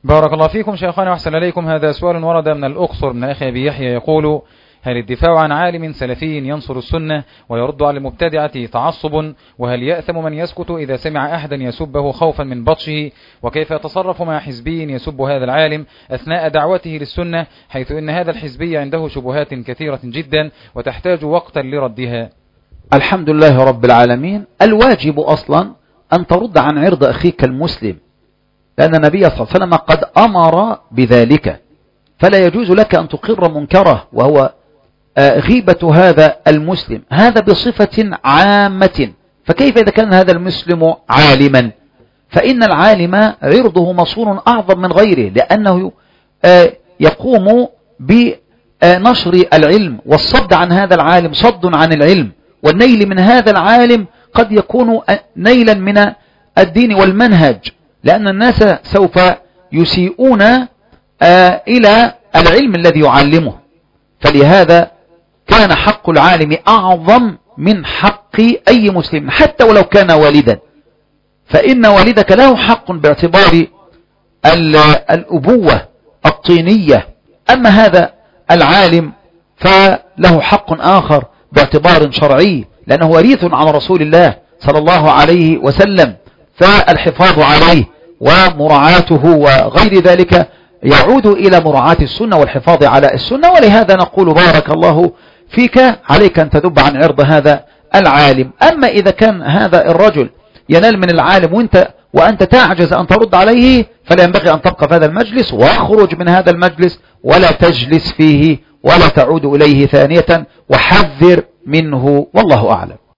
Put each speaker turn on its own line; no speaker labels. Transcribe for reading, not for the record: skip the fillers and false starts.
بارك الله فيكم شيخنا وأحسن إليكم. هذا سؤال ورد من الأقصر من أخي أبي يحيى يقول: هل الدفاع عن عالم سلفي ينصر السنة ويرد على المبتدعة تعصب؟ وهل يأثم من يسكت إذا سمع أحدا يسبه خوفا من بطشه؟ وكيف يتصرف مع حزبي يسب هذا العالم أثناء دعوته للسنة، حيث أن هذا الحزبي عنده شبهات كثيرة جدا وتحتاج وقتا لردها؟
الحمد لله رب العالمين. الواجب أصلا أن ترد عن عرض أخيك المسلم، لأن النبي صلى الله عليه وسلم قد أمر بذلك، فلا يجوز لك أن تقر منكره وهو غيبة هذا المسلم، هذا بصفة عامة. فكيف إذا كان هذا المسلم عالما؟ فإن العالم عرضه مصون أعظم من غيره، لأنه يقوم بنشر العلم والصد عن هذا العالم صد عن العلم، والنيل من هذا العالم قد يكون نيلا من الدين والمنهج، لأن الناس سوف يسيئون إلى العلم الذي يعلمه. فلهذا كان حق العالم أعظم من حق أي مسلم، حتى ولو كان والدا، فإن والدك له حق باعتبار الأبوة الطينية. أما هذا العالم فله حق آخر باعتبار شرعي، لأنه وريث عن رسول الله صلى الله عليه وسلم، فالحفاظ عليه ومراعاته وغير ذلك يعود إلى مراعاة السنة والحفاظ على السنة. ولهذا نقول بارك الله فيك، عليك أن تذب عن عرض هذا العالم. أما إذا كان هذا الرجل ينال من العالم وأنت تعجز أن ترد عليه، فلا ينبغي أن تبقى في هذا المجلس، واخرج من هذا المجلس ولا تجلس فيه ولا تعود إليه ثانية، وحذر منه، والله أعلم.